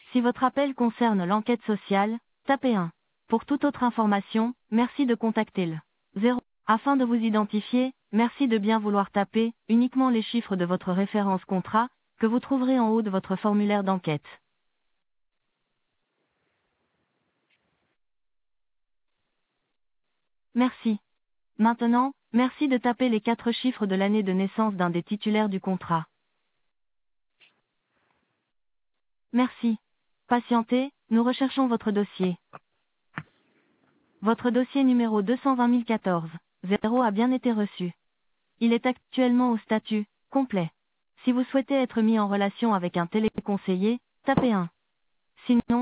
Si votre appel concerne l'enquête sociale, tapez 1. Pour toute autre information, merci de contacter le 0. Afin de vous identifier, merci de bien vouloir taper uniquement les chiffres de votre référence contrat, que vous trouverez en haut de votre formulaire d'enquête. Merci. Maintenant, merci de taper les 4 chiffres de l'année de naissance d'un des titulaires du contrat. Merci. Patientez, nous recherchons votre dossier. Votre dossier numéro 220014 0 a bien été reçu. Il est actuellement au statut complet. Si vous souhaitez être mis en relation avec un téléconseiller, tapez 1. Sinon,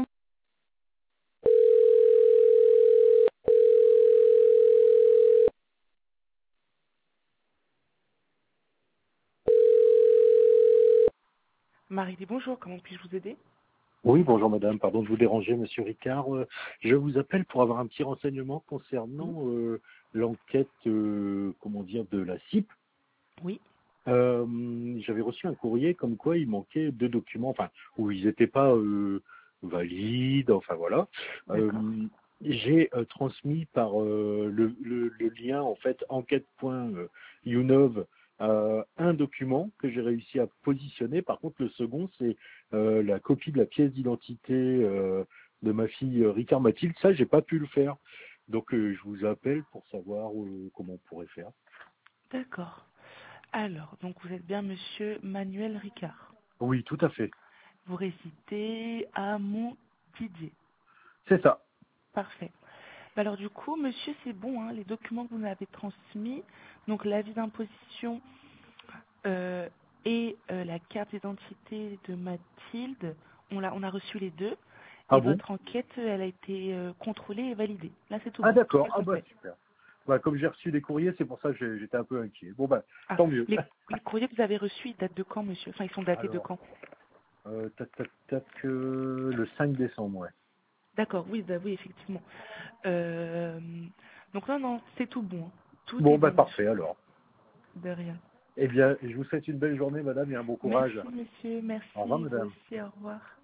Marie dit bonjour, comment puis-je vous aider? Oui, bonjour madame, pardon de vous déranger, monsieur Ricard. Je vous appelle pour avoir un petit renseignement Oui. concernant l'enquête, comment dire, de la CIP. Oui, J'avais reçu un courrier comme quoi il manquait 2 documents, enfin, où ils n'étaient pas valides, enfin voilà. d'accord. J'ai transmis par le lien, en fait, enquête.younov, un document que j'ai réussi à positionner. Par contre, le second, c'est la copie de la pièce d'identité de ma fille Ricard Mathilde. Ça, j'ai pas pu le faire. Donc, je vous appelle pour savoir comment on pourrait faire. D'accord. Alors, donc vous êtes bien monsieur Manuel Ricard. Oui, tout à fait. Vous résidez à Montdidier. C'est ça. Parfait. Bah alors du coup, monsieur, c'est bon, hein, les documents que vous m'avez transmis, donc l'avis d'imposition euh, et la carte d'identité de Mathilde, on a reçu les deux, Ah et bon? votre enquête, elle a été contrôlée et validée. Là, c'est tout Ah bon, tout d'accord. est Ah bah complet. super. Bah, comme j'ai reçu des courriers, c'est pour ça que j'étais un peu inquiet. Bon bah, Ah, tant mieux. les courriers que vous avez reçus, ils datent de quand, monsieur? Enfin, ils sont datés de Alors, quand? tac tac tac, le 5 décembre, ouais. D'accord, oui, bah oui, effectivement. Euh, donc non, non, c'est tout bon, hein. Tout est Bon bah bon, monsieur. parfait alors. De rien. Eh bien, je vous souhaite une belle journée, madame, et un bon Merci, courage. monsieur. Au revoir, Merci, vous madame. aussi. Au revoir.